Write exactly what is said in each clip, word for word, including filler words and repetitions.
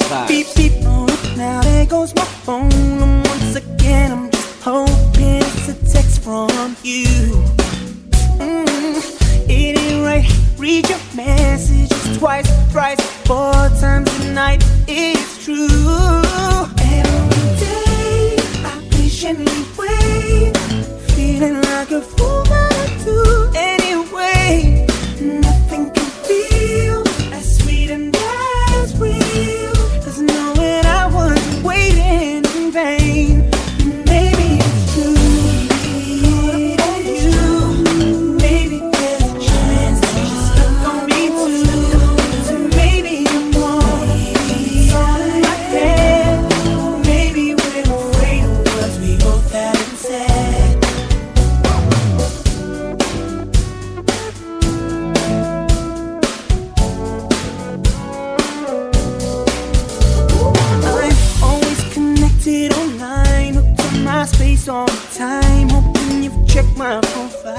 Beep, beep, oh, now there goes my phone. And once again, I'm just hoping it's a text from you. Mm, it ain't right. Read your messages twice, thrice, four times a night. It's true. Every day, I patiently wait, feeling like a fool, but I do anyway. Nothing can feel as sweet and as real as knowing I wasn't waiting in vain. Maybe it's true. For you, maybe there's a chance that you're stuck on me too. So maybe I'm wrong. It's all in my head. Maybe we're afraid of what we both haven't said. I'm always connected online, hooked on my space all the time, hoping you've checked my profile.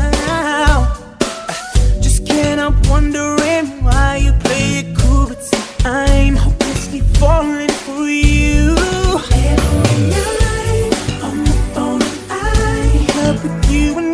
Just can't help wondering why you play it cool, but see, I'm hopelessly falling for you. Every night on the phone, I help with you and